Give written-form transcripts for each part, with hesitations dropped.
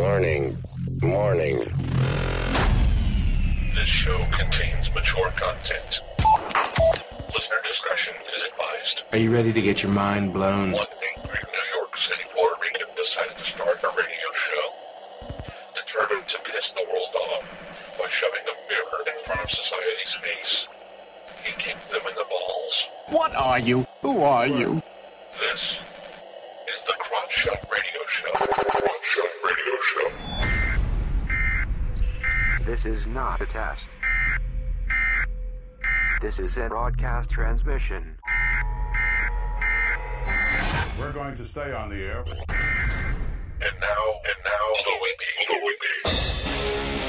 Warning. This show contains mature content. Listener discretion is advised. Are you ready to get your mind blown? One angry New York City Puerto Rican decided to start a radio show, determined to piss the world off by shoving a mirror in front of society's face. He kicked them in the balls. What are you? Who are you? This is the Crotch Shot Radio Show. Crotch Shot Radio Show. This is not a test. This is a broadcast transmission. We're going to stay on the air. And now, Louie B.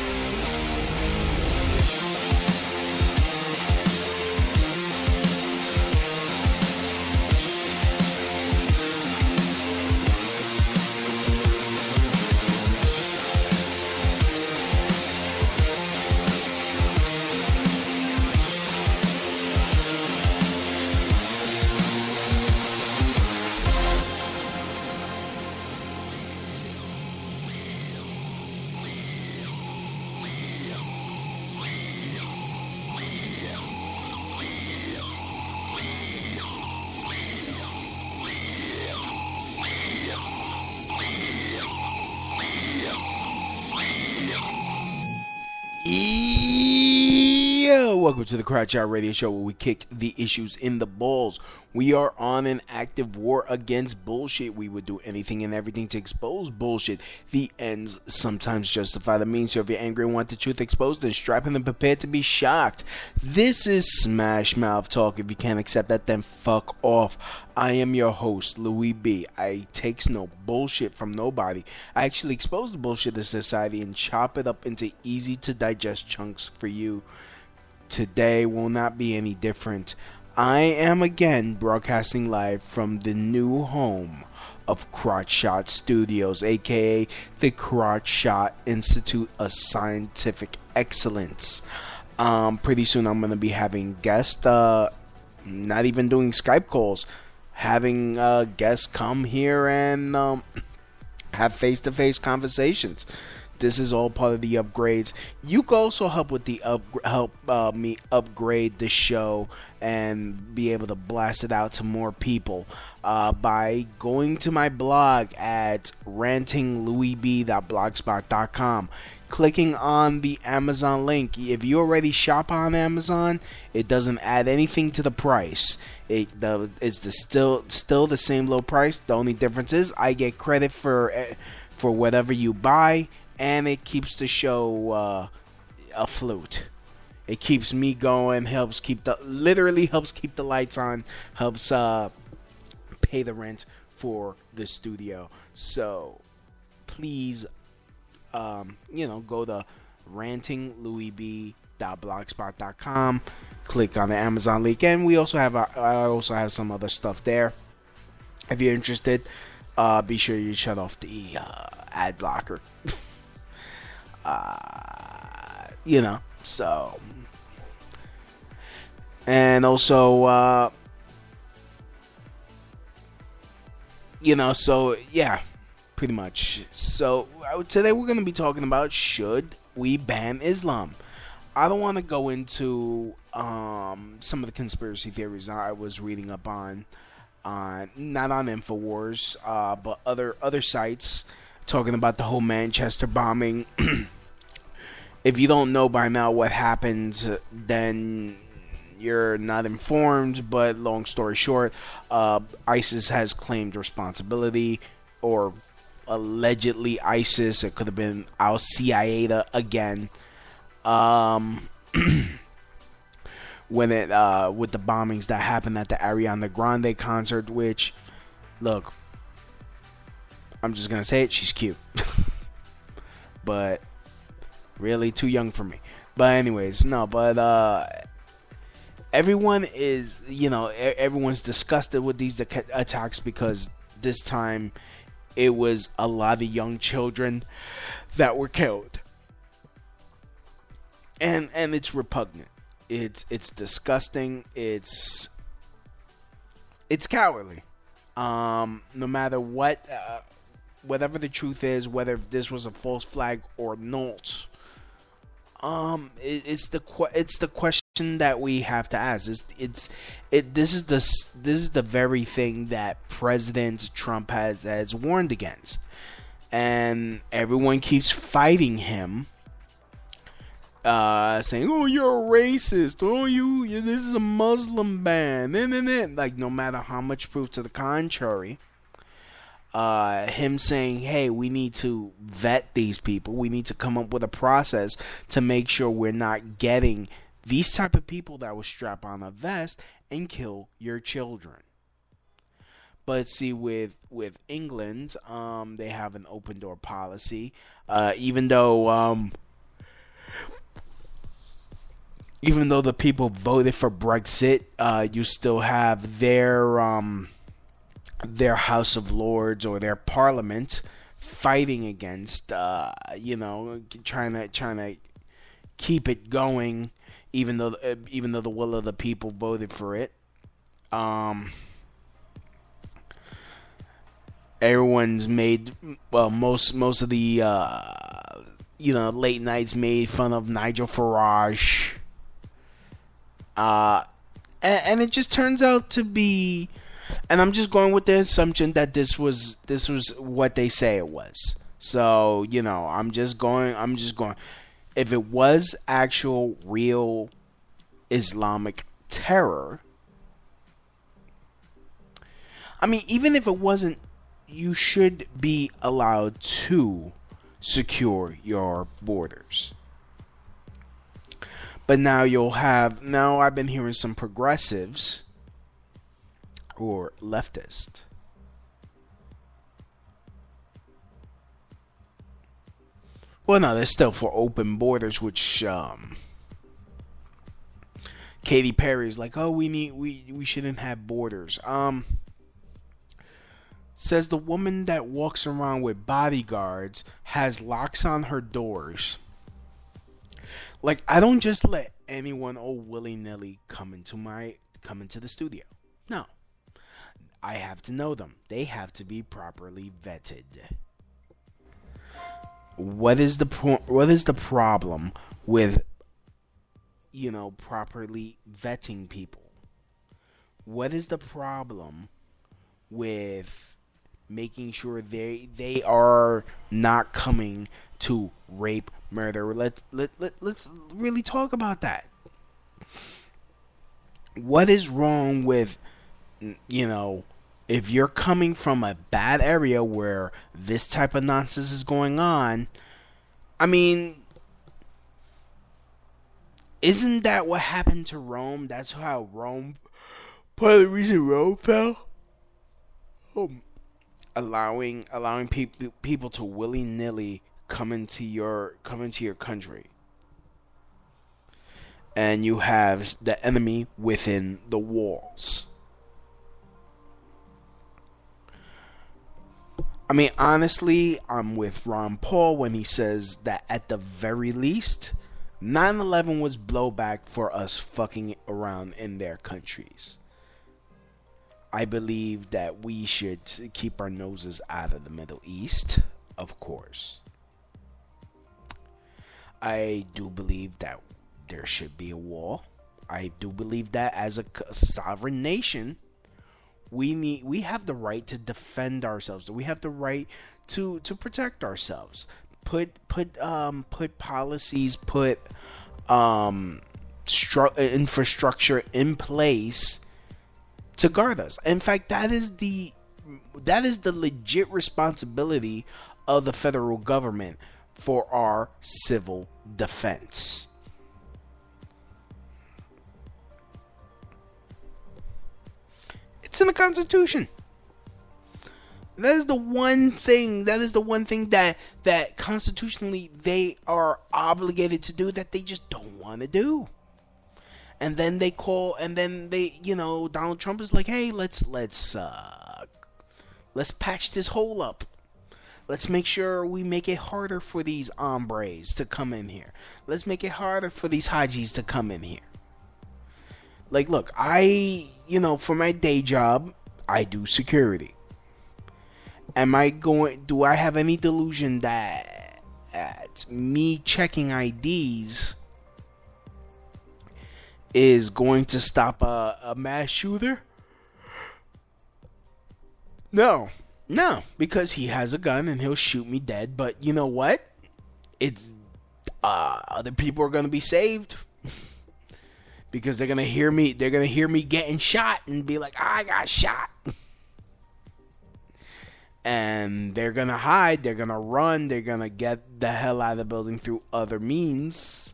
Yo, welcome to the Crotch Out Radio Show, where we kick the issues in the balls. We are on an active war against bullshit. We would do anything and everything to expose bullshit. The ends sometimes justify the means. So if you're angry and want the truth exposed, then strap in and prepare to be shocked. This is Smash Mouth Talk. If you can't accept that, then fuck off. I am your host, Louie B. I takes no bullshit from nobody. I actually expose the bullshit of society and chop it up into easy to digest chunks for you. Today will not be any different. I am again broadcasting live from the new home of Crotch Shot Studios, aka the Crotch Shot Institute of Scientific Excellence. Pretty soon I'm going to be having guests, not even doing Skype calls, having guests come here and have face-to-face conversations. This is all part of the upgrades. You can also help with the help me upgrade the show and be able to blast it out to more people by going to my blog at rantinglouisb.blogspot.com, clicking on the Amazon link. If you already shop on Amazon, it doesn't add anything to the price. It's still the same low price. The only difference is I get credit for whatever you buy. And it keeps the show afloat. It keeps me going, literally helps keep the lights on, helps pay the rent for the studio. So please, go to rantinglouisb.blogspot.com, click on the Amazon link, and I also have some other stuff there. If you're interested, be sure you shut off the ad blocker. So, and also, yeah, pretty much. So, today we're going to be talking about, should we ban Islam? I don't want to go into some of the conspiracy theories I was reading up on not on InfoWars, but other sites talking about the whole Manchester bombing. If you don't know by now what happened, then you're not informed. But long story short, ISIS has claimed responsibility, or allegedly ISIS. It could have been Al Qaeda again. When it with the bombings that happened at the Ariana Grande concert, which, look, I'm just gonna say it, she's cute. But really too young for me. But anyways, everyone is, everyone's disgusted with these attacks because this time it was a lot of young children that were killed. And it's repugnant. It's disgusting. It's cowardly. No matter what the truth is, whether this was a false flag or not, it's the question that we have to ask. This is the very thing that President Trump has warned against, and everyone keeps fighting him, saying, "Oh, you're a racist. Oh, you this is a Muslim ban." Like, no matter how much proof to the contrary. Him saying, hey, we need to vet these people. We need to come up with a process to make sure we're not getting these type of people that will strap on a vest and kill your children. But see, with England, they have an open door policy. Even though the people voted for Brexit, you still have their House of Lords or their Parliament fighting against, trying to keep it going, even though the will of the people voted for it. Everyone's made, well, most of the late nights made fun of Nigel Farage, and it just turns out to be. And I'm just going with the assumption that this was what they say it was. So, I'm just going. If it was actual, real Islamic terror, I mean, even if it wasn't, you should be allowed to secure your borders. But now I've been hearing some progressives or leftist well, no, they're still for open borders, which Katy Perry's like, oh, we shouldn't have borders. Says the woman that walks around with bodyguards has locks on her doors. Like, I don't just let anyone willy-nilly come into the studio. No. I have to know them. They have to be properly vetted. What is the problem with properly vetting people? What is the problem with making sure they are not coming to rape, murder? Let's really talk about that. What is wrong with if you're coming from a bad area where this type of nonsense is going on? I mean, isn't that what happened to Rome? That's how Rome, part of the reason Rome fell? Allowing people to willy-nilly come into your country. And you have the enemy within the walls. I mean, honestly, I'm with Ron Paul when he says that at the very least, 9/11 was blowback for us fucking around in their countries. I believe that we should keep our noses out of the Middle East, of course. I do believe that there should be a wall. I do believe that as a sovereign nation, we have the right to defend ourselves. We have the right to protect ourselves. Put policies, put infrastructure in place to guard us. In fact, that is the legit responsibility of the federal government for our civil defense. It's in the Constitution. That is the one thing that constitutionally they are obligated to do that they just don't want to do. And then Donald Trump is like, hey, let's patch this hole up. Let's make sure we make it harder for these hombres to come in here. Let's make it harder for these hajis to come in here. Like, look, for my day job, I do security. Do I have any delusion that me checking IDs is going to stop a mass shooter? No, because he has a gun and he'll shoot me dead. But you know what? It's other people are gonna be saved because they're gonna hear me. They're gonna hear me getting shot and be like, "I got shot," and they're gonna hide. They're gonna run. They're gonna get the hell out of the building through other means.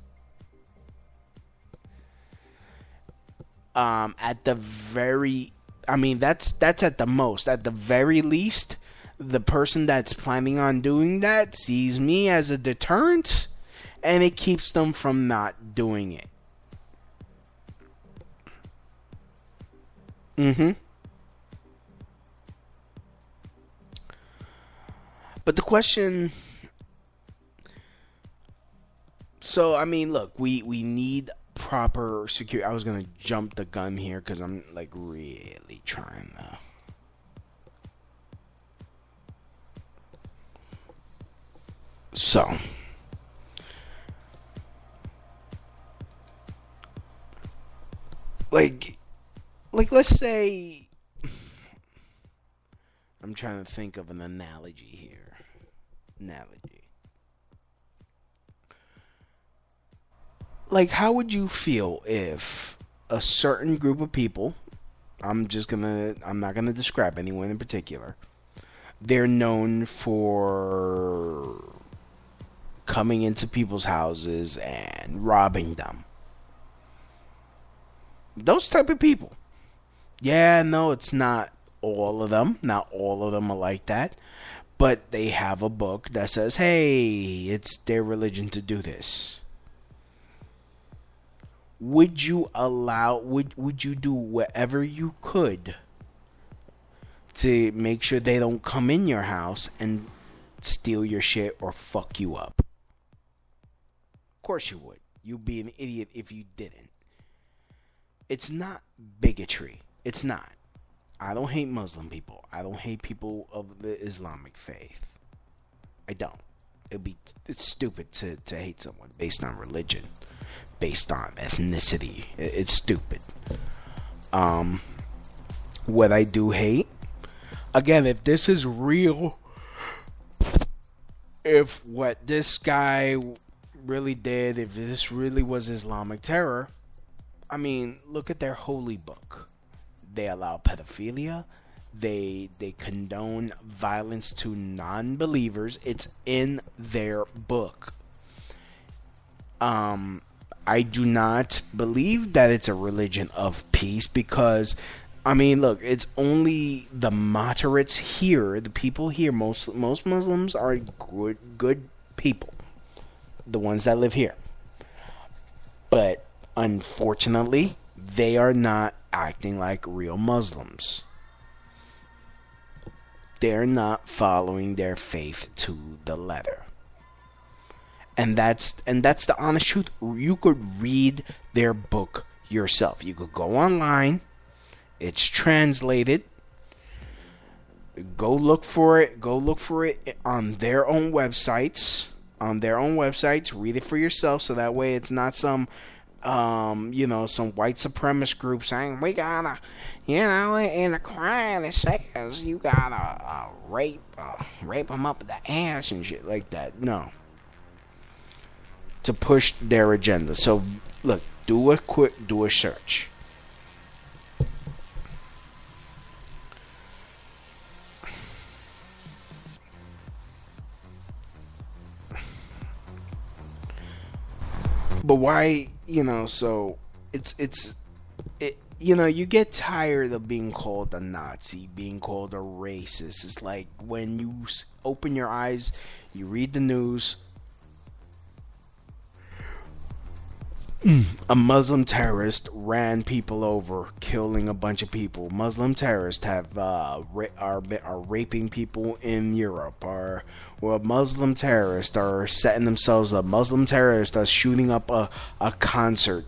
At the very, I mean, that's at the most. At the very least, the person that's planning on doing that sees me as a deterrent, and it keeps them from not doing it. But the question... So, I mean, look, we need proper security. I was going to jump the gun here because I'm, like, really trying to... So... Like, let's say... I'm trying to think of an analogy here. Like, how would you feel if a certain group of people, I'm not gonna describe anyone in particular, they're known for coming into people's houses and robbing them. Those type of people. Yeah, no, it's not all of them. Not all of them are like that. But they have a book that says, hey, it's their religion to do this. Would you do whatever you could to make sure they don't come in your house and steal your shit or fuck you up? Of course you would. You'd be an idiot if you didn't. It's not bigotry. It's not. I don't hate Muslim people. I don't hate people of the Islamic faith. I don't. It's stupid to hate someone based on religion, based on ethnicity. It's stupid. What I do hate, again, if this is real, if what this guy really did, if this really was Islamic terror, I mean, look at their holy book. They allow pedophilia. They condone violence to non-believers. It's in their book. I do not believe that it's a religion of peace because, I mean, look, it's only the moderates here, the people here. Most Muslims are good people, the ones that live here. But unfortunately, they are not acting like real Muslims. They're not following their faith to the letter. And that's the honest truth. You could read their book yourself. You could go online. It's translated. Go look for it. Go look for it on their own websites. Read it for yourself so that way it's not some some white supremacist group saying we gotta, in the Quran it says you gotta rape them up the ass and shit like that. No. To push their agenda. So look, do a search. But why, so you get tired of being called a Nazi, being called a racist. It's like when you open your eyes, you read the news, a Muslim terrorist ran people over, killing a bunch of people. Muslim terrorists are raping people in Europe. Muslim terrorists are setting themselves up. Muslim terrorists are shooting up a concert.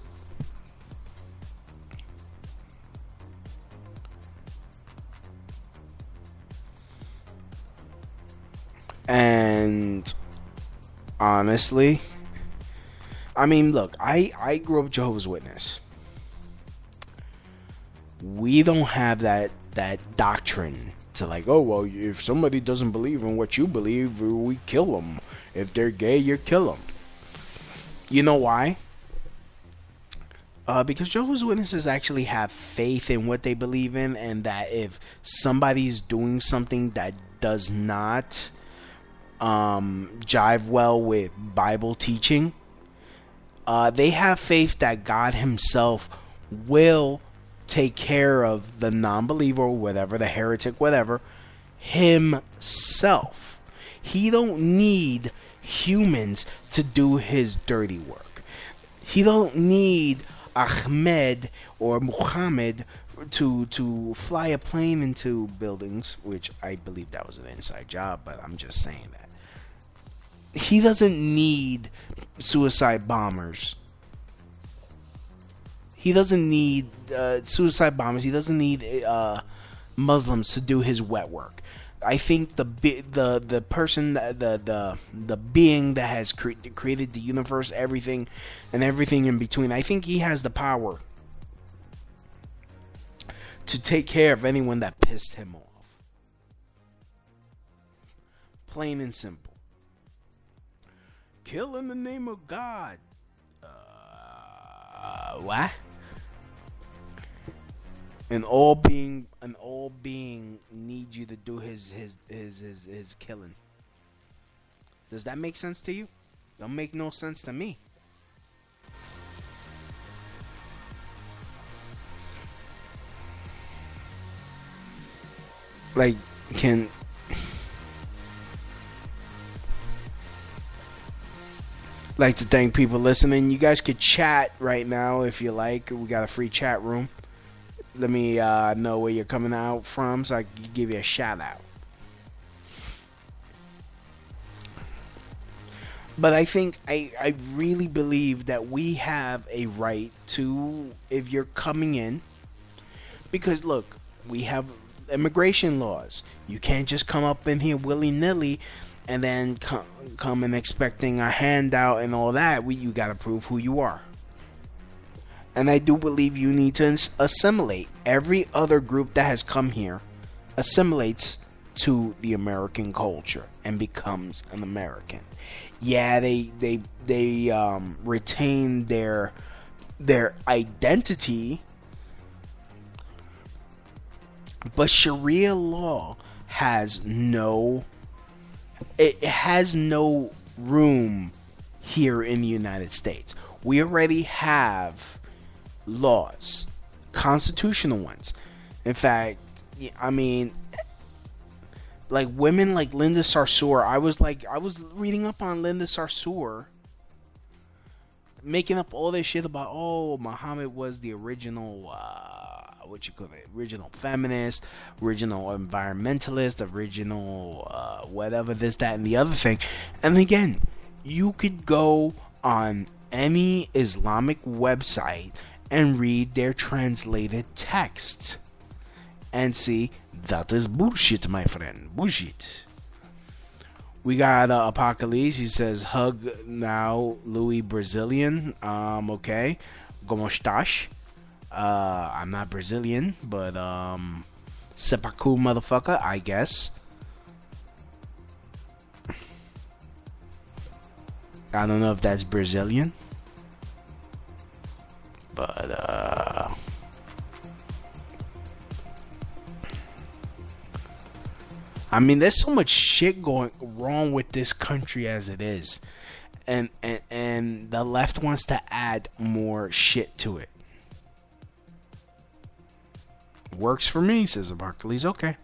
And honestly, I mean, look, I grew up Jehovah's Witness. We don't have that doctrine to like, oh, well, if somebody doesn't believe in what you believe, we kill them. If they're gay, you kill them. You know why? Because Jehovah's Witnesses actually have faith in what they believe in, and that if somebody's doing something that does not jive well with Bible teaching, they have faith that God himself will take care of the non-believer or whatever, the heretic, whatever, himself. He don't need humans to do his dirty work. He don't need Ahmed or Muhammad to fly a plane into buildings, which I believe that was an inside job, but I'm just saying that. He doesn't need suicide bombers. He doesn't need suicide bombers. He doesn't need Muslims to do his wet work. I think the person, the being that has created the universe, everything, and everything in between, I think he has the power to take care of anyone that pissed him off. Plain and simple. Kill in the name of God. What? An all being needs you to do his killing. Does that make sense to you? Don't make no sense to me. Like, like to thank people listening. You guys could chat right now if you like. We got a free chat room. Let me know where you're coming out from so I can give you a shout out. But I think I really believe that we have a right to, if you're coming in, because look, we have immigration laws. You can't just come up in here willy-nilly and then come and expecting a handout and all that. You got to prove who you are. And I do believe you need to assimilate. Every other group that has come here assimilates to the American culture and becomes an American. Yeah, they retain their identity, but Sharia law has no room here in the United States. We already have laws, constitutional ones. In fact, I mean, like women like Linda Sarsour. I was reading up on Linda Sarsour, making up all this shit about Muhammad was the original original feminist, original environmentalist, original whatever, this, that, and the other thing. And again, you could go on any Islamic website and read their translated text and see that is bullshit, my friend. Bullshit. We got Apocalypse. He says, hug now, Louis Brazilian. Okay. Como estás? I'm not Brazilian, but Sepaku motherfucker, I guess. I don't know if that's Brazilian. But I mean, there's so much shit going wrong with this country as it is, and the left wants to add more shit to it. Works for me, says Barclays. Okay.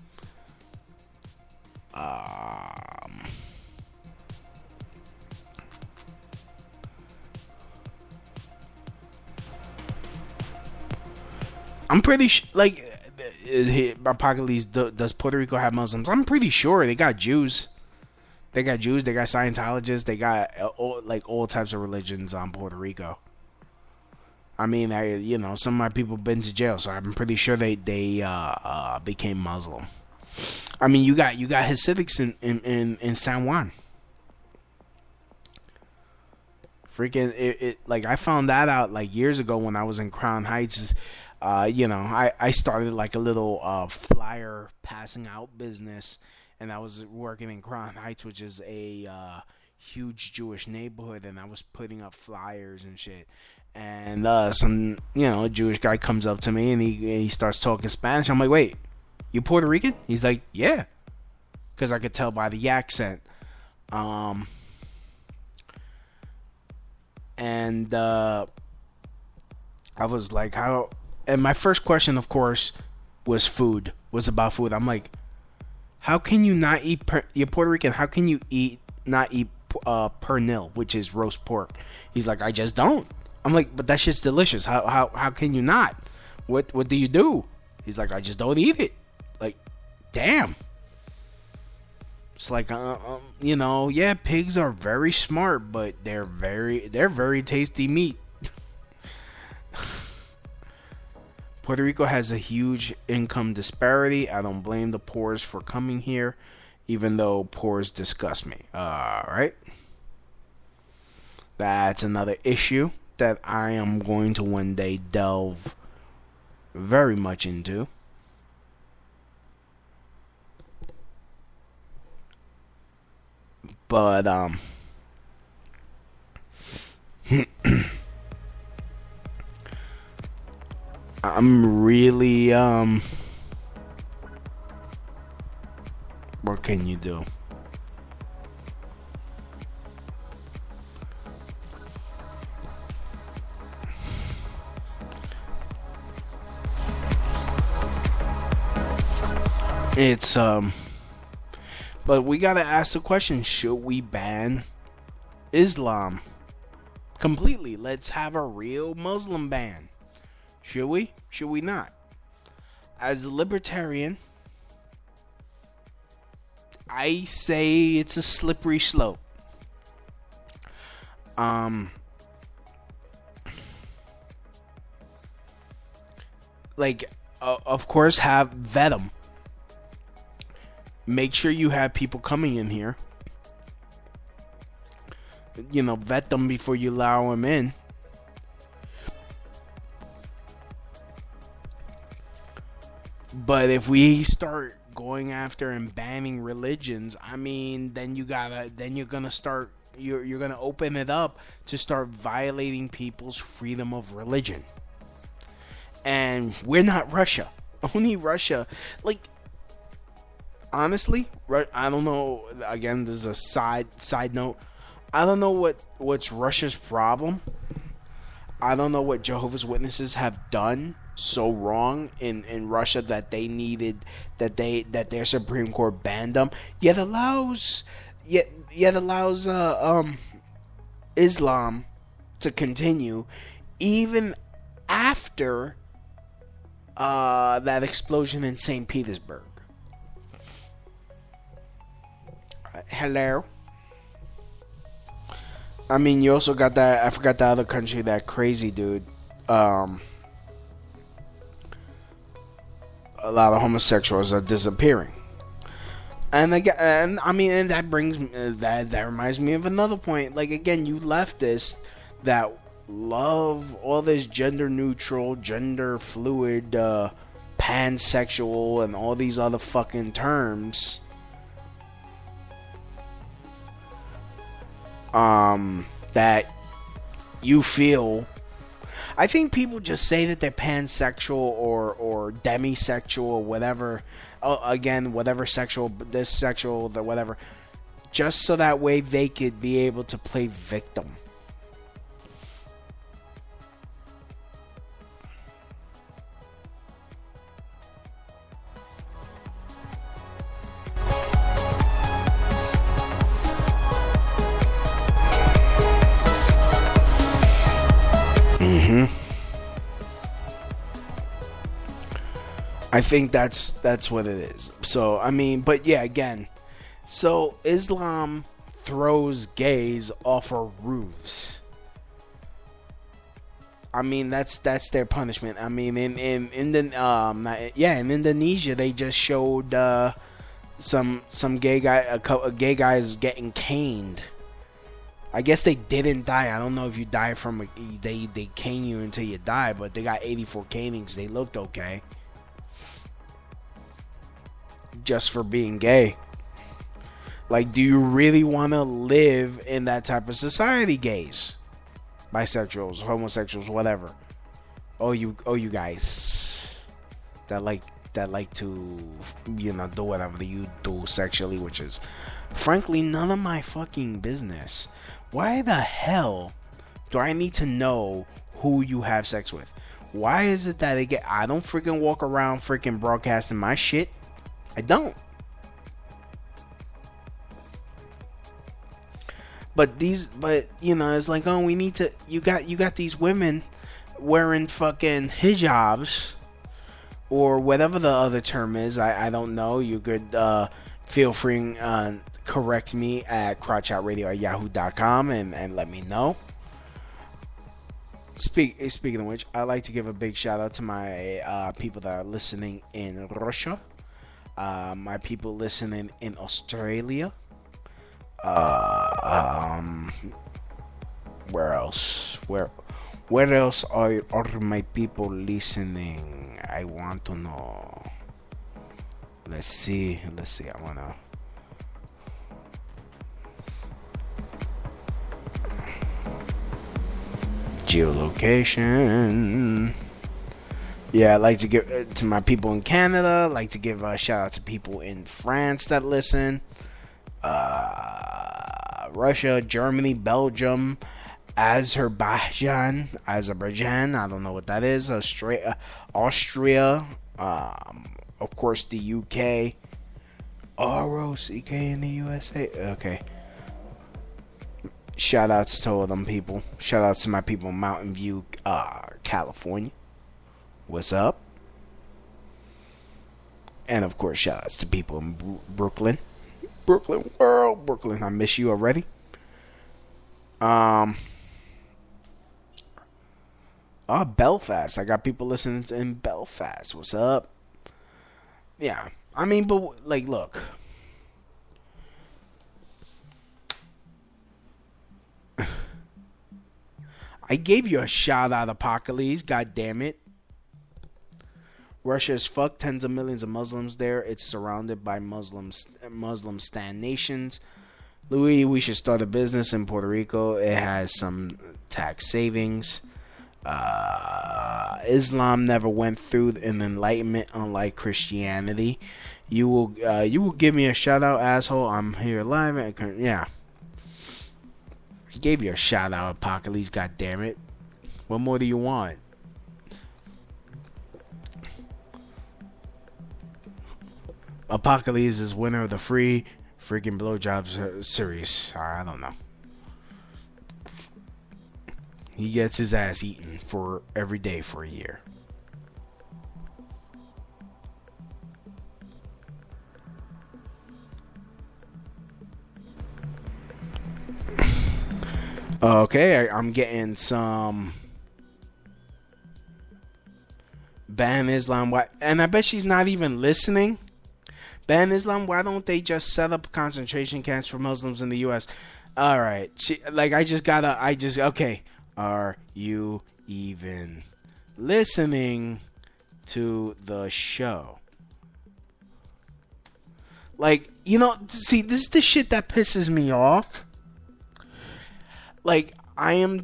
I'm pretty Apocalypse, does Puerto Rico have Muslims? I'm pretty sure they got Jews. They got Scientologists, they got all types of religions on Puerto Rico. I mean, some of my people been to jail, so I'm pretty sure they became Muslim. I mean, you got Hasidics in San Juan. Freaking it like I found that out like years ago when I was in Crown Heights. I started like a little flyer passing out business, and I was working in Crown Heights, which is a huge Jewish neighborhood, and I was putting up flyers and shit. And some Jewish guy comes up to me and he starts talking Spanish. I'm like, wait, you Puerto Rican? He's like, yeah, because I could tell by the accent. And I was like, how? And my first question, of course, was about food. I'm like, how can you not eat? You're Puerto Rican. How can you not eat pernil, which is roast pork? He's like, I just don't. I'm like, but that shit's delicious. How can you not? What do you do? He's like, I just don't eat it. Like, damn. It's like, yeah, pigs are very smart, but they're very tasty meat. Puerto Rico has a huge income disparity. I don't blame the poors for coming here, even though poors disgust me. Right? That's another issue that I am going to one day delve very much into. But I'm really what can you do? It's but we gotta ask the question, should we ban Islam completely? Let's have a real Muslim ban. Should we? Should we not? As a libertarian, I say it's a slippery slope. Of course, vet them. Make sure you have people coming in here. Vet them before you allow them in. But if we start going after and banning religions, I mean, then you're gonna open it up to start violating people's freedom of religion. And we're not Russia. Only Russia, honestly, I don't know. Again, this is a side note. I don't know what's Russia's problem. I don't know what Jehovah's Witnesses have done so wrong in Russia that they needed that their Supreme Court banned them. Yet allows Islam to continue even after that explosion in St. Petersburg. Hello. I mean, you also got that. I forgot the other country. That crazy dude. A lot of homosexuals are disappearing, and that brings that reminds me of another point. Like, again, you leftists that love all this gender neutral, gender fluid, pansexual, and all these other fucking terms. That you feel. I think people just say that they're pansexual or demisexual or whatever. Again, whatever sexual, this sexual, the whatever. Just so that way they could be able to play victim. I think that's what it is. So, I mean, but yeah, again, so Islam throws gays off of roofs. I mean, that's their punishment. I mean, in Indonesia, they just showed some gay guy, a gay guy is getting caned. I guess they didn't die. I don't know if you die from they cane you until you die, but they got 84 canings. They looked okay, just for being gay. Like, do you really want to live in that type of society, gays, bisexuals, homosexuals, whatever? Oh, you guys that like to, you know, do whatever you do sexually, which is frankly none of my fucking business. Why the hell do I need to know who you have sex with? Why is it that I don't freaking walk around freaking broadcasting my shit? I don't. But you know, it's like, oh, we need to, you got these women wearing fucking hijabs or whatever the other term is. I don't know. You could feel free correct me at crotchoutradio@yahoo.com and let me know. Speaking of which, I'd like to give a big shout out to my people that are listening in Russia, my people listening in Australia, where else? Where else are my people listening? I want to know. Let's see. I wanna. Geolocation. Yeah, I'd like to give to my people in Canada. I'd like to give a shout out to people in France that listen. Russia, Germany, Belgium, Azerbaijan. I don't know what that is. Austria. Of course, the UK. ROCK in the USA. Okay. Shout outs to all them people. Shout outs to my people in Mountain View, California. What's up? And of course, shout outs to people in Brooklyn. Brooklyn world. Brooklyn, I miss you already. Belfast. I got people listening in Belfast. What's up? Yeah. I mean, but, like, look. I gave you a shout out, Apocalypse. God damn it. Russia is fucked. Tens of millions of Muslims there. It's surrounded by Muslim stan nations. Louis, we should start a business in Puerto Rico. It has some tax savings. Islam never went through an enlightenment, unlike Christianity. You will give me a shout out, asshole. I'm here live. Yeah. I gave you a shout out, Apocalypse. God damn it. What more do you want? Apocalypse is winner of the free freaking blowjobs series. I don't know. He gets his ass eaten for every day for a year. Okay, I'm getting some ban Islam. And I bet she's not even listening. Ban Islam. Why don't they just set up concentration camps for Muslims in the U.S.? All right. Okay. Are you even listening to the show? Like, you know, see, this is the shit that pisses me off. Like, should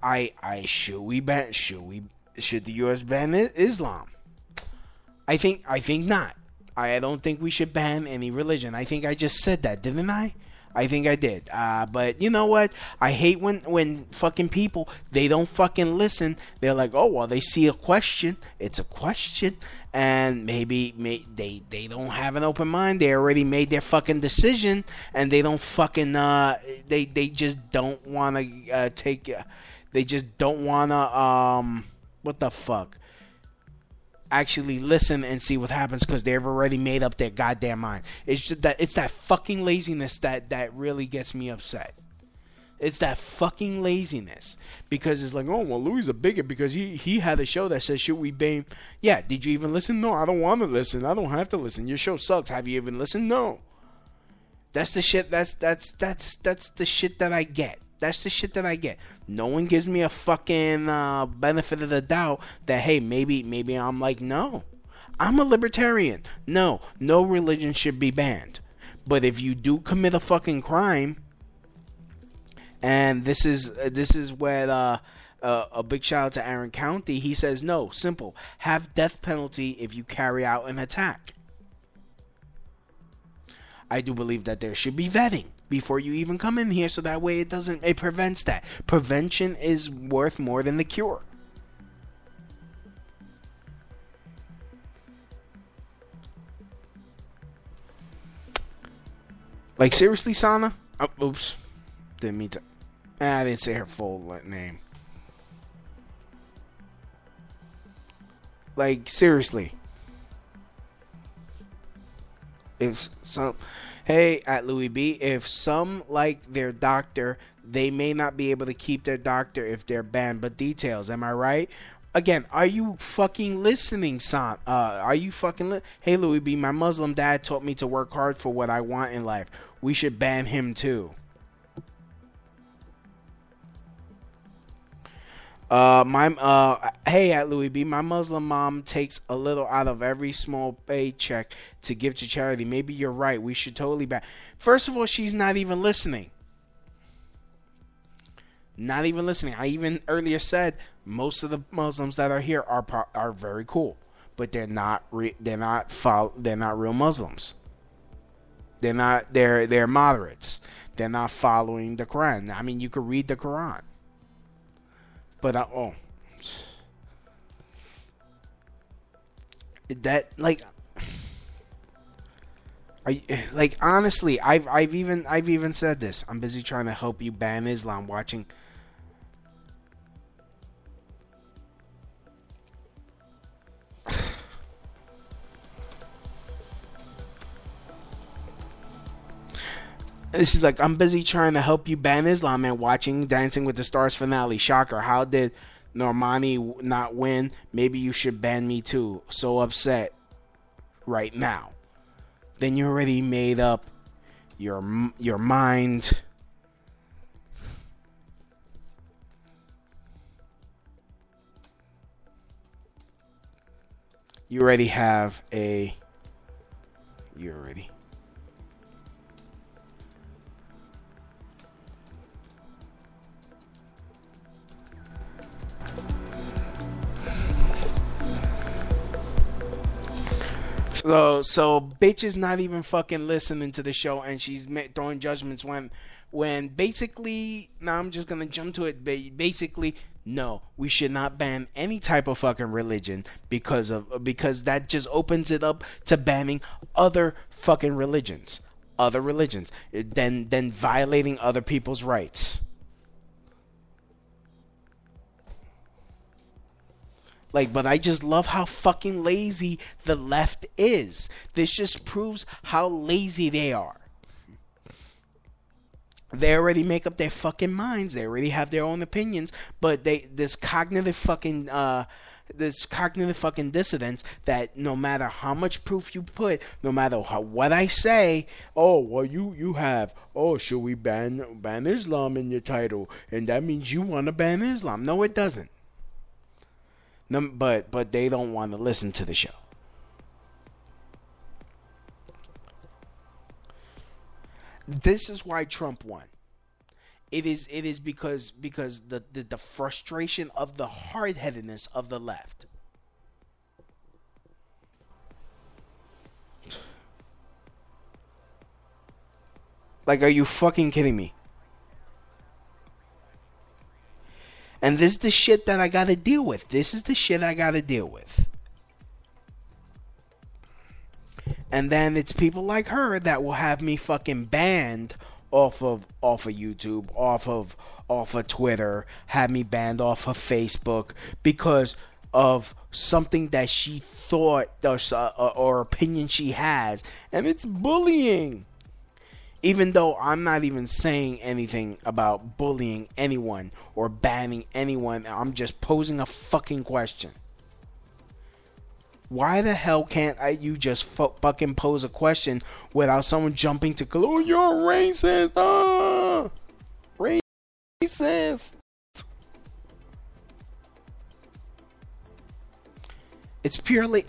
the U.S. ban Islam? I think not. I don't think we should ban any religion. I think I just said that, didn't I? I think I did. But you know what? I hate when fucking people, they don't fucking listen. They're like, oh, well, they see a question. It's a question. And maybe they don't have an open mind. They already made their fucking decision. And they don't fucking, they just don't want to they just don't want to, what the fuck? Actually listen and see what happens because they've already made up their goddamn mind. It's just that fucking laziness that really gets me upset. It's that fucking laziness. Because it's like, oh, well, Louis a bigot because he had a show that says, should we ban? Yeah, did you even listen? No, I don't want to listen. I don't have to listen. Your show sucks. Have you even listened? No. That's the shit. That's the shit that I get. That's the shit that I get. No one gives me a fucking benefit of the doubt that, hey, maybe I'm like, no. I'm a libertarian. No religion should be banned. But if you do commit a fucking crime, and this is where a big shout out to Aaron County. He says, no, simple. Have death penalty if you carry out an attack. I do believe that there should be vetting before you even come in here, so that way it prevents that. Prevention is worth more than the cure. Like, seriously, Sana? Oh, oops. Didn't mean to. I didn't say her full name. Like, seriously. Hey, at Louis B, if some like their doctor, they may not be able to keep their doctor if they're banned. But details, am I right? Again, are you fucking listening, son? Are you fucking Hey, Louis B, my Muslim dad taught me to work hard for what I want in life. We should ban him too. Hey, at Louis B, my Muslim mom takes a little out of every small paycheck to give to charity. Maybe you're right. We should totally ban. First of all, she's not even listening. Not even listening. I even earlier said most of the Muslims that are here are very cool, but they're not real Muslims. They're moderates. They're not following the Quran. I mean, you could read the Quran, but honestly, I've even said this. I'm busy trying to help you ban Islam. Watching. This is like, I'm busy trying to help you ban Islam and watching Dancing with the Stars finale. Shocker. How did Normani not win? Maybe you should ban me too. So upset right now. Then you already made up your mind. You already have a... You already... So bitch is not even fucking listening to the show, and she's throwing judgments when basically, now I'm just gonna jump to it. Basically, no, we should not ban any type of fucking religion because that just opens it up to banning other fucking religions, then violating other people's rights. But I just love how fucking lazy the left is. This just proves how lazy they are. They already make up their fucking minds. They already have their own opinions. But this cognitive fucking dissonance that no matter how much proof you put, no matter what I say, oh, well, you have, oh, should we ban Islam in your title? And that means you want to ban Islam. No, it doesn't. No, but they don't want to listen to the show. This is why Trump won. It is because the frustration of the hard-headedness of the left. Like, are you fucking kidding me? And this is the shit that I gotta deal with. And then it's people like her that will have me fucking banned off of YouTube, off of Twitter, have me banned off of Facebook because of something that she thought or opinion she has, and it's bullying. Even though I'm not even saying anything about bullying anyone or banning anyone, I'm just posing a fucking question. Why the hell can't you just fucking pose a question without someone jumping to, oh, you're racist, racist. It's purely,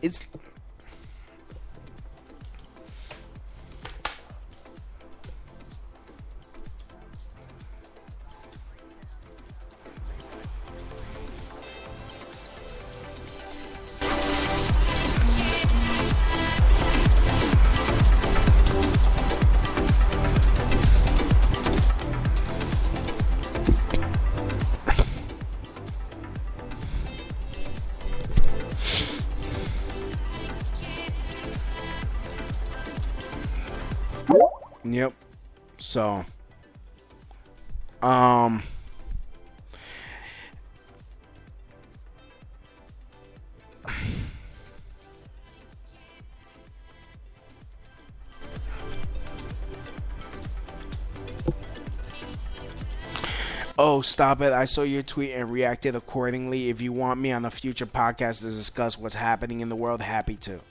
Yep. So, oh, stop it. I saw your tweet and reacted accordingly. If you want me on a future podcast to discuss what's happening in the world, happy to.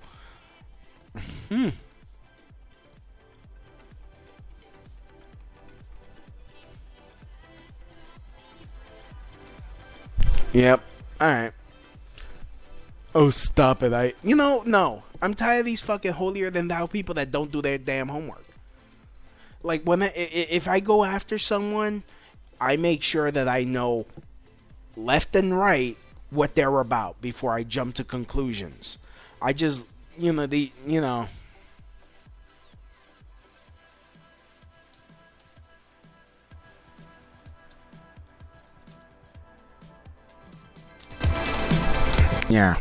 Yep. Alright. Oh, stop it. No. I'm tired of these fucking holier than thou people that don't do their damn homework. Like, if I go after someone, I make sure that I know left and right what they're about before I jump to conclusions. I just, Yeah.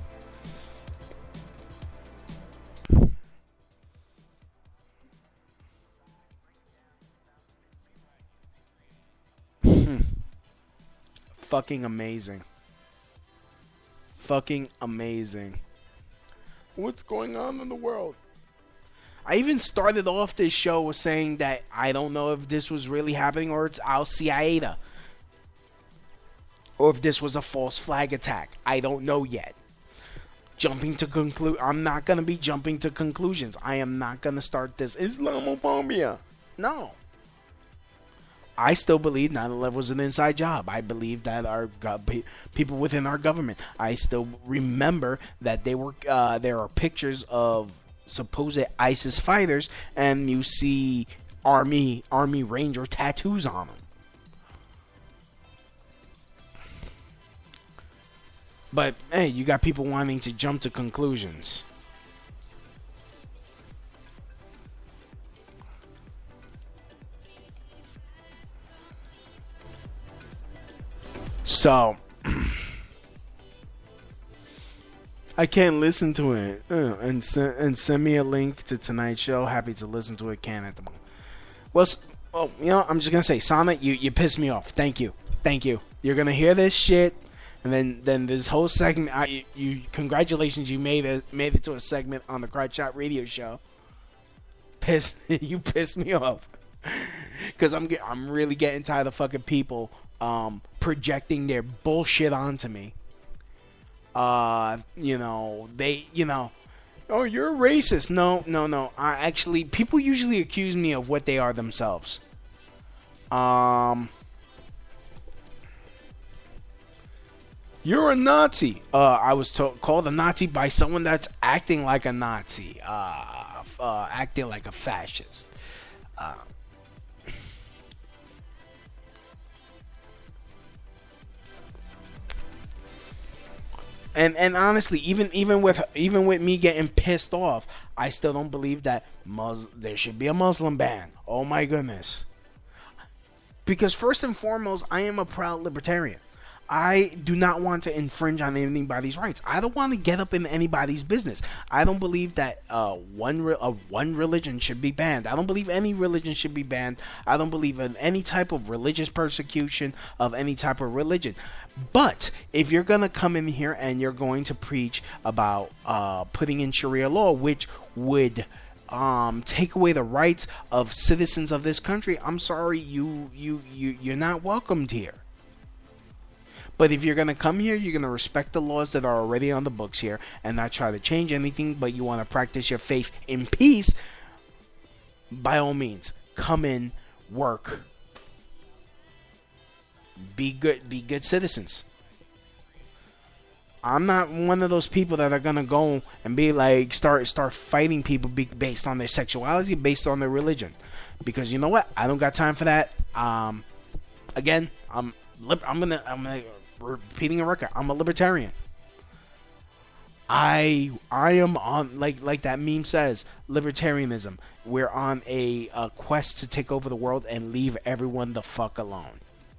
Fucking amazing. Fucking amazing. What's going on in the world? I even started off this show saying that I don't know if this was really happening or it's Al Qaeda. Or if this was a false flag attack. I don't know yet. I'm not going to be jumping to conclusions. I am not going to start this Islamophobia. No. I still believe 9/11 was an inside job. I believe that our people within our government. I still remember that there are pictures of supposed ISIS fighters, and you see Army Ranger tattoos on them. But, hey, you got people wanting to jump to conclusions. So, I can't listen to it. And send me a link to tonight's show. Happy to listen to it. Can at the moment. Well, I'm just going to say, Sonic, you pissed me off. Thank you. You're going to hear this shit. And then this whole segment, congratulations, you made it to a segment on the Crotch Shot Radio Show. You pissed me off, because I'm really getting tired of fucking people projecting their bullshit onto me. Oh, you're racist. No. People usually accuse me of what they are themselves. You're a Nazi. I was called a Nazi by someone that's acting like a Nazi, acting like a fascist. And honestly, even with me getting pissed off, I still don't believe that there should be a Muslim ban. Oh my goodness. Because first and foremost, I am a proud libertarian. I do not want to infringe on anybody's rights. I don't want to get up in anybody's business. I don't believe that one religion should be banned. I don't believe any religion should be banned. I don't believe in any type of religious persecution of any type of religion. But if you're going to come in here and you're going to preach about putting in Sharia law, which would take away the rights of citizens of this country, I'm sorry, you're not welcomed here. But if you're going to come here, you're going to respect the laws that are already on the books here and not try to change anything, but you want to practice your faith in peace, by all means, come in, work, be good citizens. I'm not one of those people that are going to go and be like, start fighting people based on their sexuality, based on their religion. Because you know what? I don't got time for that. Again, I'm repeating a record. I'm a libertarian. I am on, like that meme says, libertarianism. We're on a quest to take over the world and leave everyone the fuck alone.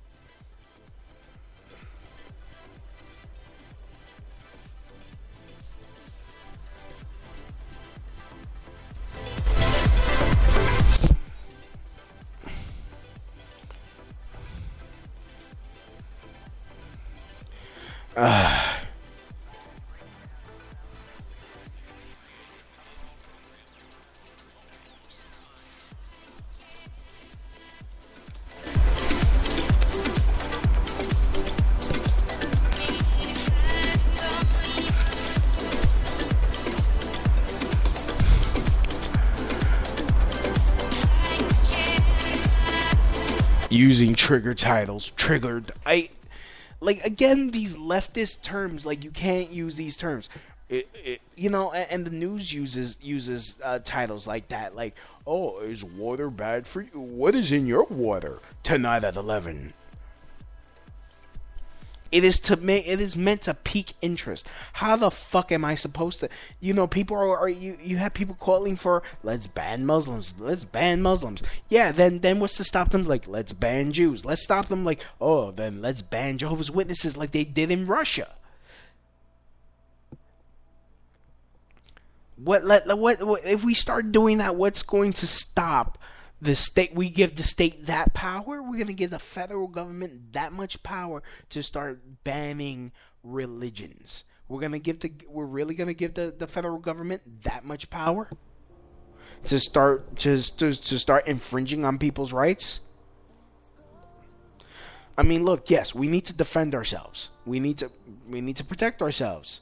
Using trigger titles, triggered. Again, these leftist terms, like, you can't use these terms. And the news uses titles like that, like, oh, is water bad for you? What is in your water tonight at 11? It is meant to pique interest. How the fuck am I supposed to? People you have people calling for, let's ban Muslims. Yeah, then what's to stop them? Like, let's ban Jews. Let's stop them. Like, oh, then let's ban Jehovah's Witnesses, like they did in Russia. What if we start doing that? What's going to stop the state? We give the state that power. We're going to give the federal government that much power to start banning religions. We're really going to give the federal government that much power to start infringing on people's rights. I mean, look, yes, we need to defend ourselves. We need to protect ourselves.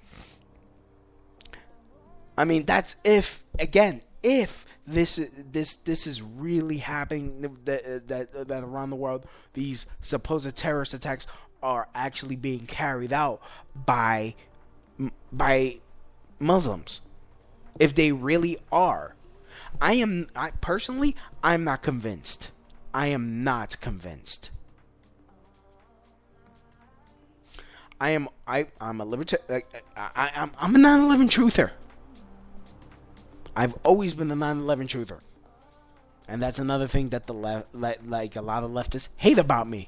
I mean, that's if this is really happening, that around the world, these supposed terrorist attacks are actually being carried out by Muslims. If they really are, I'm not convinced. I am not convinced. I'm a libertarian. I'm a 9/11 truther. I've always been a 9/11 truther, and that's another thing that the left, like a lot of leftists, hate about me.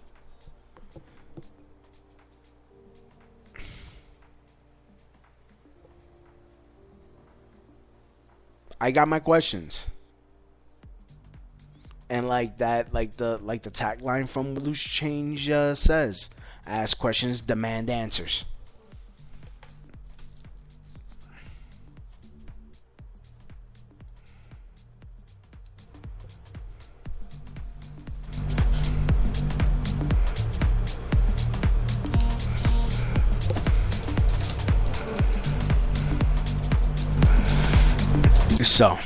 I got my questions, and like the tagline from Loose Change says, "Ask questions, demand answers." So,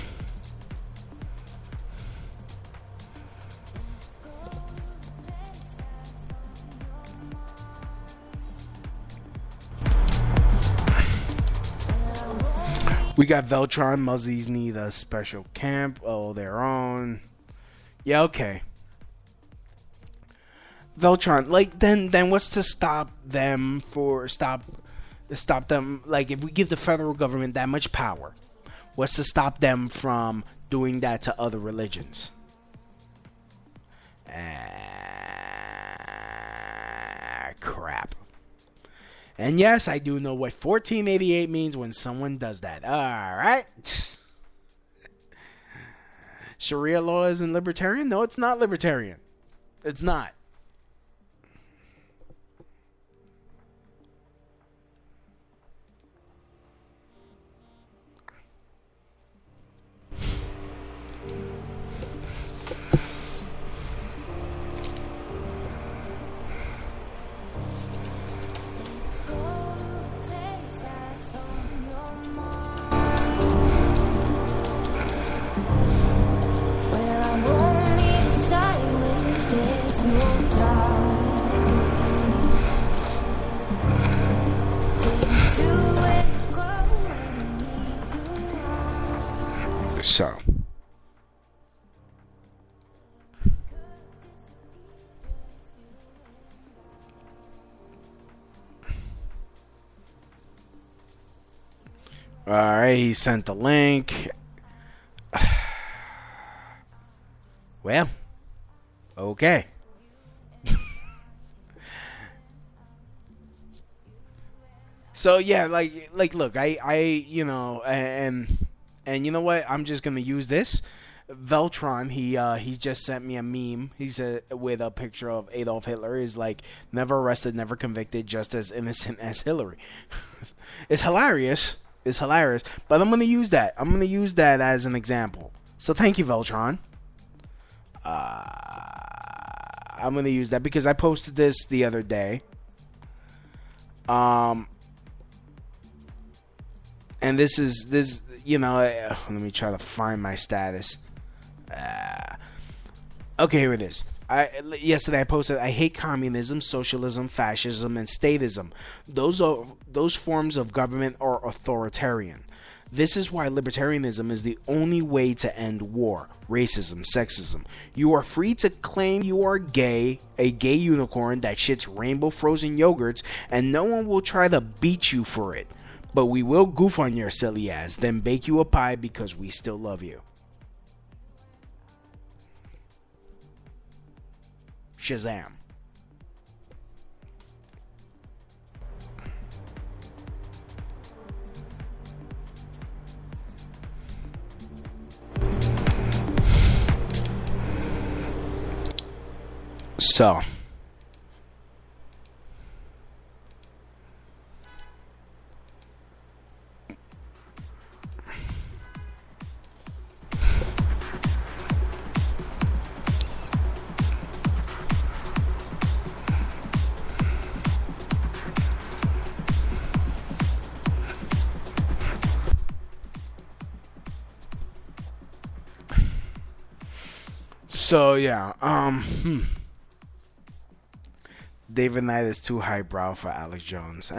we got Veltron. Muzzies need a special camp. Oh, their own. Yeah, okay. Veltron, like, then what's to stop them? Like, if we give the federal government that much power, what's to stop them from doing that to other religions? Crap. And yes, I do know what 1488 means when someone does that. Alright. Sharia law isn't libertarian? No, it's not libertarian. It's not. So. Alright, he sent the link. Well, okay. So yeah, like look, I you know, and you know what? I'm just gonna use this. Veltron, he just sent me a meme. He said with a picture of Adolf Hitler. Is like never arrested, never convicted, just as innocent as Hillary. It's hilarious. It's hilarious. But I'm gonna use that. I'm gonna use that as an example. So thank you, Veltron. I'm gonna use that because I posted this the other day. And this, you know, let me try to find my status. Okay, here it is. Yesterday I posted, I hate communism, socialism, fascism, and statism. Those forms of government are authoritarian. This is why libertarianism is the only way to end war, racism, sexism. You are free to claim you are gay, a gay unicorn that shits rainbow frozen yogurts, and no one will try to beat you for it. But we will goof on your silly ass, then bake you a pie because we still love you. Shazam. So. So yeah, David Knight is too highbrow for Alex Jones.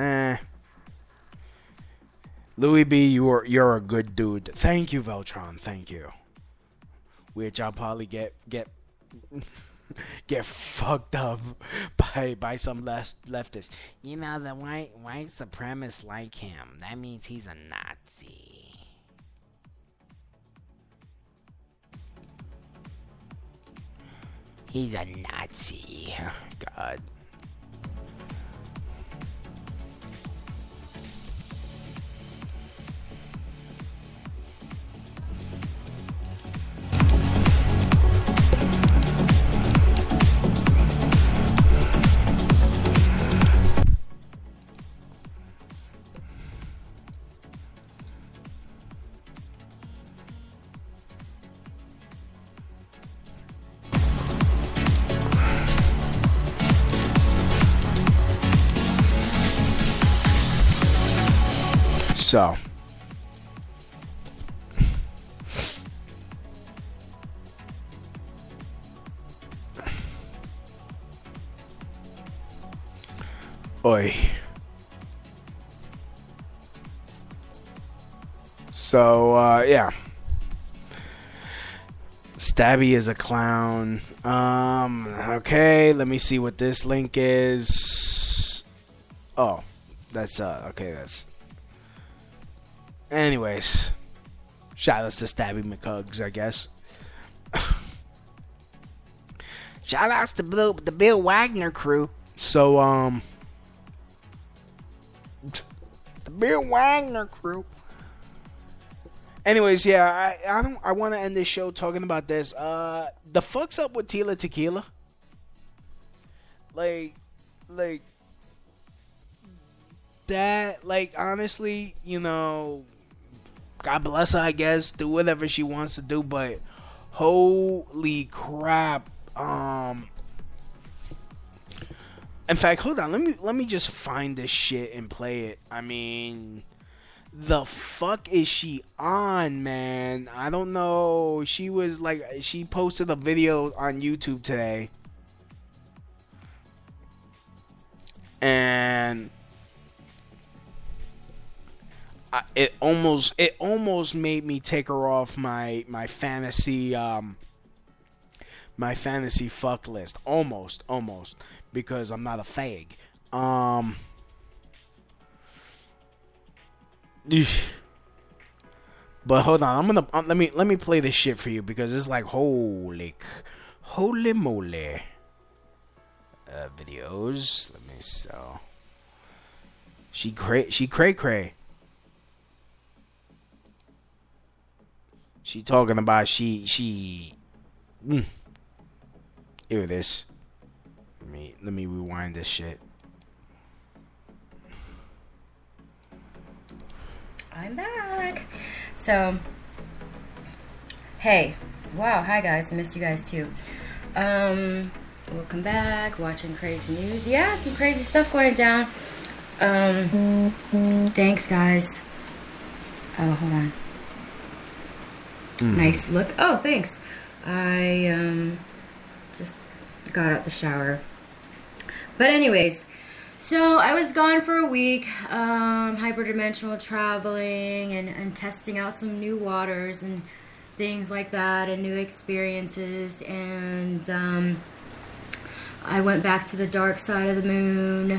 Louis B, you're a good dude. Thank you, Veltron. Thank you. Which I'll probably get fucked up by some leftists. You know, the white supremacists like him. That means he's a Nazi. He's a Nazi. God. So, oi. So, yeah. Stabby is a clown. Okay, let me see what this link is. Oh, that's, okay, that's... Anyways, shout-outs to Stabby McHugs, I guess. Shout-outs to the Bill Wagner crew. So, the Bill Wagner crew. Anyways, yeah, I want to end this show talking about this. The fuck's up with Tila Tequila? Like that, like, honestly, you know, God bless her, I guess, do whatever she wants to do, but holy crap. In fact, hold on, let me just find this shit and play it. I mean, the fuck is she on, man? I don't know. She was like, she posted a video on YouTube today. and it almost made me take her off my fantasy fuck list. Almost, because I'm not a fag. But hold on, let me play this shit for you because it's like holy moly. Videos. Let me so. She cray. She talking about she. Here it is. Let me rewind this shit. I'm back. So, hey, wow, hi guys, I missed you guys too. Welcome back. Watching crazy news. Yeah, some crazy stuff going down. Thanks, guys. Oh, hold on. Nice look. Oh, thanks. I just got out the shower. But anyways, so I was gone for a week, hyperdimensional traveling and testing out some new waters and things like that and new experiences. And I went back to the dark side of the moon.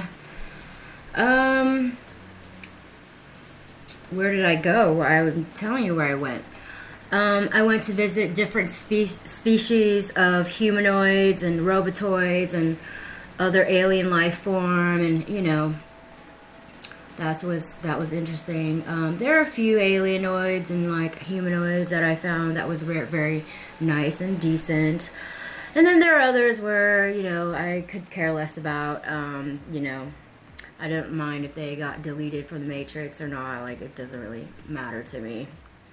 Where did I go? I was telling you where I went. I went to visit different species of humanoids and robotoids and other alien life form, and you know, that was interesting. There are a few alienoids and like humanoids that I found that was very, very nice and decent. And then there are others where, you know, I could care less about. You know, I don't mind if they got deleted from the Matrix or not. Like, it doesn't really matter to me.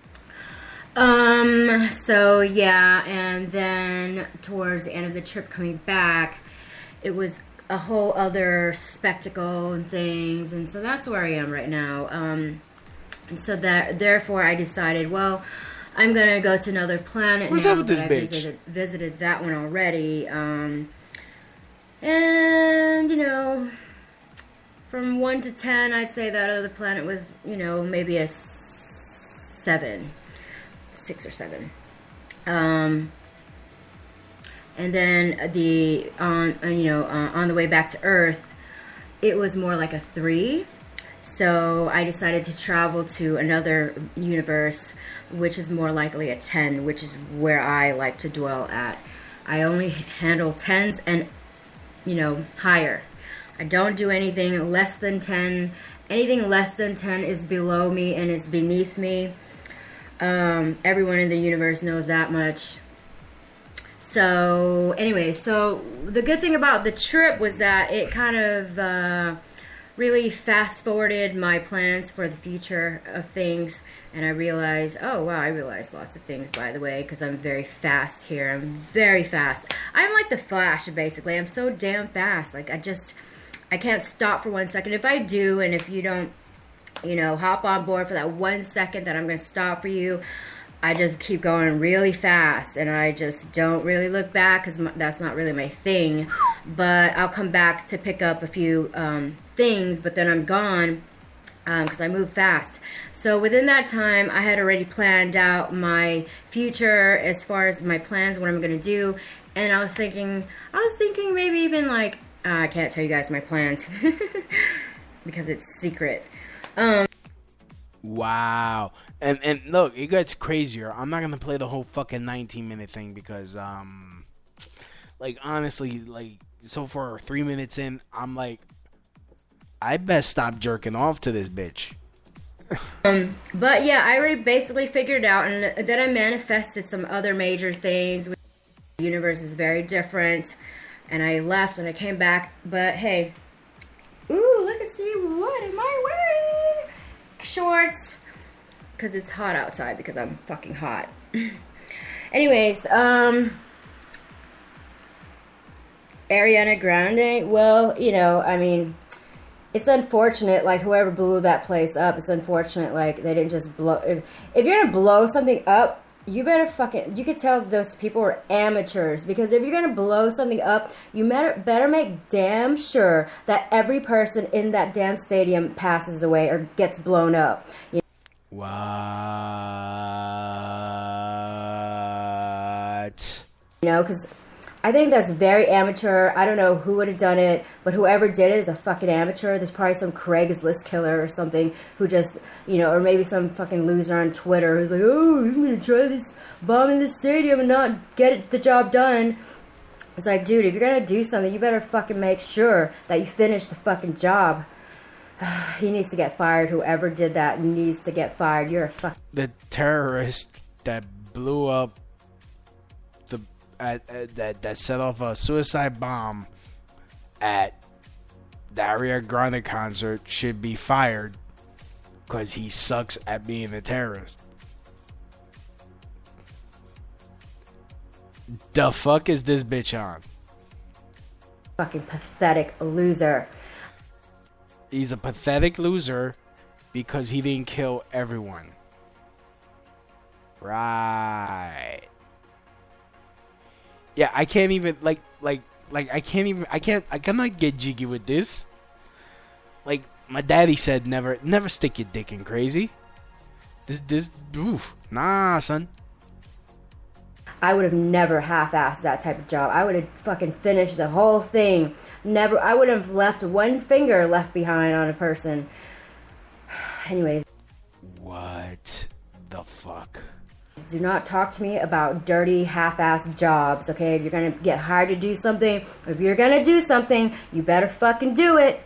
So yeah, and then towards the end of the trip coming back, it was a whole other spectacle and things, and so that's where I am right now. And so therefore I decided, well, I'm gonna go to another planet. What's now up with this that bitch? I visited that one already. And you know, from 1 to 10, I'd say that other planet was, you know, maybe a 7. 6 or 7. And then on the way back to Earth, it was more like a 3. So I decided to travel to another universe, which is more likely a 10, which is where I like to dwell at. I only handle 10s and, you know, higher. I don't do anything less than 10. Anything less than 10 is below me and it's beneath me. Everyone in the universe knows that much. So anyway, so the good thing about the trip was that it kind of really fast forwarded my plans for the future of things. And I realized, oh wow, I realized lots of things, by the way, because I'm very fast here. I'm very fast. I'm like the Flash, basically. I'm so damn fast. Like, I can't stop for 1 second. If I do, and if you don't, you know, hop on board for that 1 second that I'm going to stop for you, I just keep going really fast, and I just don't really look back because that's not really my thing. But I'll come back to pick up a few things, but then I'm gone because I move fast. So within that time, I had already planned out my future as far as my plans, what I'm going to do. And I was thinking maybe even like, I can't tell you guys my plans because it's secret. Wow. And look, it gets crazier. I'm not gonna play the whole fucking 19-minute thing because like honestly, like so far 3 minutes in, I'm like, I best stop jerking off to this bitch. But yeah, I already basically figured it out, and then I manifested some other major things. The universe is very different, and I left and I came back. But hey, ooh, look and see, what am I wearing? Shorts, because it's hot outside because I'm fucking hot. Anyways, Ariana Grande, well, you know, I mean, it's unfortunate, like, whoever blew that place up, it's unfortunate, like, they didn't just blow, if you're gonna blow something up, you could tell those people are amateurs, because if you're going to blow something up, you better make damn sure that every person in that damn stadium passes away or gets blown up. What? Because I think that's very amateur. I don't know who would have done it, but whoever did it is a fucking amateur. There's probably some Craigslist killer or something who just, or maybe some fucking loser on Twitter who's like, oh, I'm going to try this bomb in the stadium and not get the job done. It's like, dude, if you're going to do something, you better fucking make sure that you finish the fucking job. He needs to get fired. Whoever did that needs to get fired. You're a fucking... The terrorist that blew up that set off a suicide bomb at the Ariana Grande concert should be fired because he sucks at being a terrorist. The fuck is this bitch on? Fucking pathetic loser. He's a pathetic loser because he didn't kill everyone. Right. Yeah, I can't even I cannot get jiggy with this. Like my daddy said, never stick your dick in crazy. Nah, son. I would have never half-assed that type of job. I would have fucking finished the whole thing. I would have left one finger left behind on a person. Anyways. What the fuck? Do not talk to me about dirty, half-assed jobs, okay? If you're gonna get hired to do something, if you're gonna do something, you better fucking do it.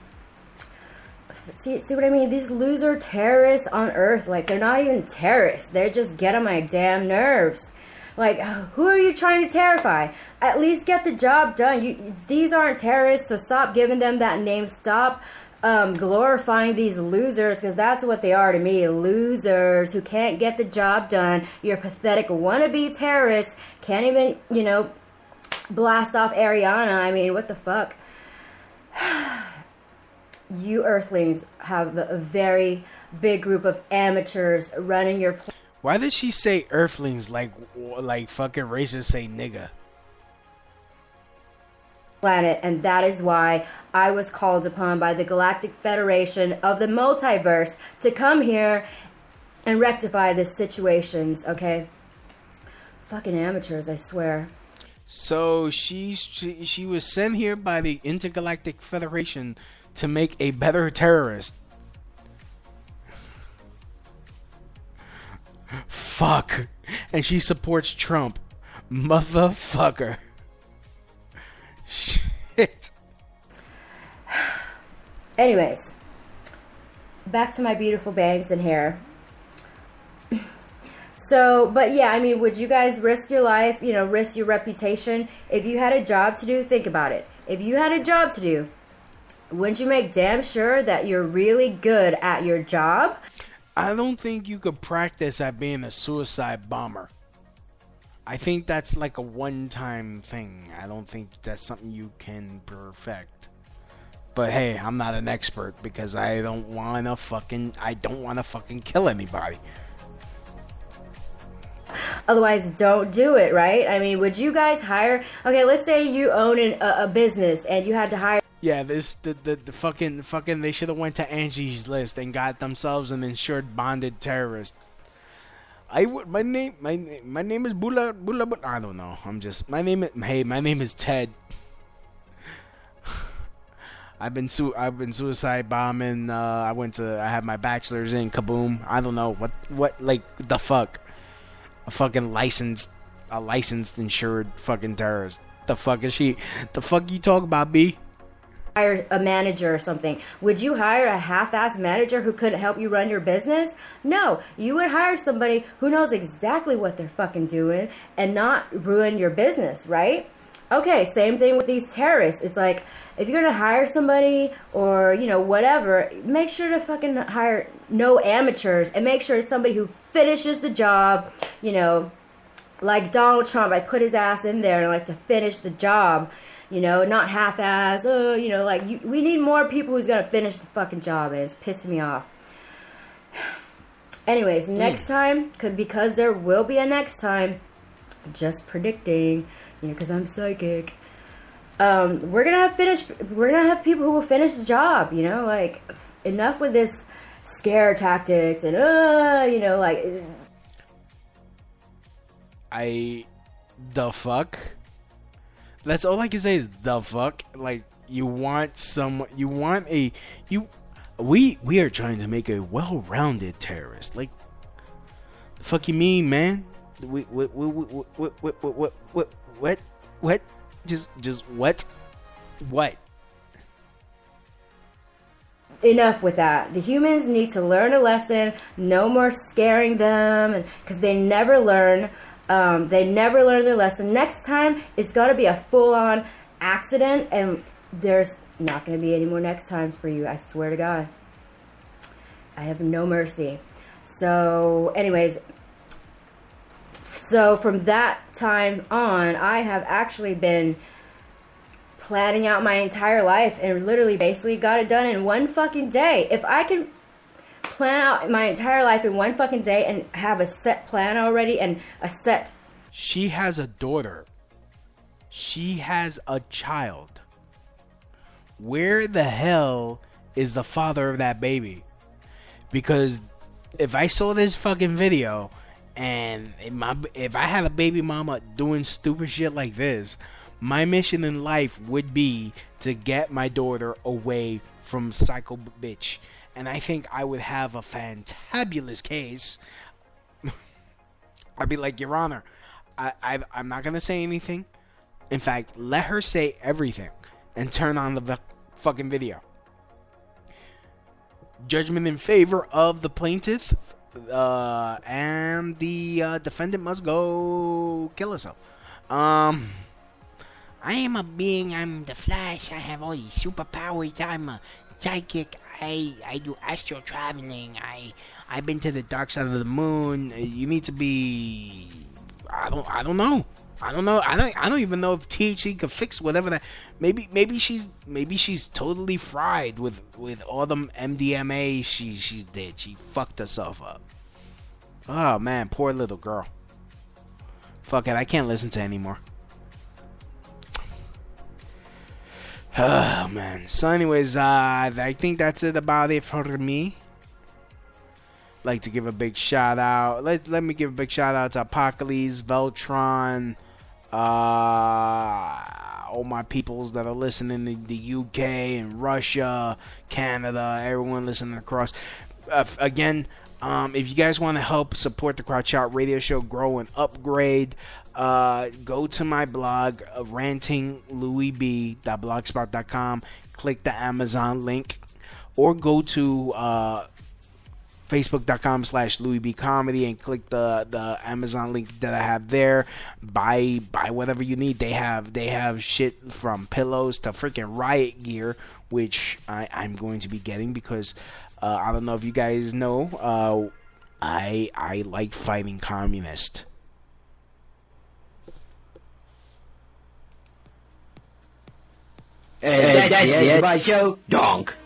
See what I mean? These loser terrorists on Earth, like, they're not even terrorists. They just get on my damn nerves. Like, who are you trying to terrify? At least get the job done. These aren't terrorists, so stop giving them that name. Stop glorifying these losers, because that's what they are to me. Losers who can't get the job done. You're pathetic wannabe terrorists. Can't even, blast off Ariana. I mean, what the fuck? You Earthlings have a very big group of amateurs running your planet. Why did she say Earthlings like fucking racists say nigga? Planet, and that is why I was called upon by the Galactic Federation of the Multiverse to come here and rectify this situations, okay? Fucking amateurs, I swear. So she was sent here by the Intergalactic Federation to make a better terrorist. Fuck. And she supports Trump. Motherfucker. Shit. Anyways, back to my beautiful bangs and hair. So, but yeah, I mean, would you guys risk your life, risk your reputation? If you had a job to do, think about it. If you had a job to do, wouldn't you make damn sure that you're really good at your job? I don't think you could practice at being a suicide bomber. I think that's like a one-time thing. I don't think that's something you can perfect. But hey, I'm not an expert because I don't want to fucking kill anybody. Otherwise, don't do it, right? I mean, would you guys hire... Okay, let's say you own a business and you had to hire... Yeah, the fucking they should have went to Angie's List and got themselves an insured bonded terrorist. My name is Bula. I don't know. My name is Ted. I've been suicide bombing. I have my bachelor's in Kaboom. I don't know what like the fuck. A fucking licensed insured fucking terrorist. The fuck is she? The fuck you talk about, B? Hire a manager or something. Would you hire a half-assed manager who couldn't help you run your business? No, you would hire somebody who knows exactly what they're fucking doing and not ruin your business, right? Okay, same thing with these terrorists. It's like, if you're gonna hire somebody or, whatever, make sure to fucking hire no amateurs and make sure it's somebody who finishes the job, like Donald Trump. I put his ass in there and I like to finish the job. Not half-ass, we need more people who's gonna finish the fucking job, and it's pissing me off. Anyways, next time, because there will be a next time, just predicting, because I'm psychic. We're gonna have people who will finish the job. Like, enough with this scare tactics and the fuck. That's all I can say is the fuck. Like, we are trying to make a well-rounded terrorist. Like, the fuck you mean, man? What? Just what? What? Enough with that. The humans need to learn a lesson. No more scaring them, because they never learn. They never learn their lesson. Next time, it's got to be a full-on accident, and there's not going to be any more next times for you. I swear to God. I have no mercy. So, anyways, from that time on, I have actually been planning out my entire life and literally basically got it done in one fucking day. If I can plan out my entire life in one fucking day and have a set plan already and a set... She has a daughter. She has a child. Where the hell is the father of that baby? Because if I saw this fucking video and if I had a baby mama doing stupid shit like this, my mission in life would be to get my daughter away from psycho bitch. And I think I would have a fantabulous case. I'd be like, Your Honor, I'm not going to say anything. In fact, let her say everything and turn on the fucking video. Judgment in favor of the plaintiff, and the defendant must go kill herself. I am a being, I'm the Flash, I have all these superpowers, I'm a psychic, I do astral traveling, I've been to the dark side of the moon. You need to be, I don't know. I don't even know if THC could fix whatever that. Maybe she's totally fried with all them MDMA she did. She fucked herself up. Oh man, poor little girl. Fuck it, I can't listen to anymore. Oh man. So anyways, I think that's about it for me. Like to give a big shout out. Let me give a big shout out to Apocalypse, Veltron, all my peoples that are listening in the UK and Russia, Canada, everyone listening across. Again, if you guys want to help support the Crowd Shout Radio Show grow and upgrade, go to my blog, rantinglouisb.blogspot.com, click the Amazon link, or go to Facebook.com/LouisB Comedy and click the Amazon link that I have there. Buy whatever you need. They have shit from pillows to freaking riot gear, which I'm going to be getting because I don't know if you guys know, I like fighting communists. That's the end of my show. Donk.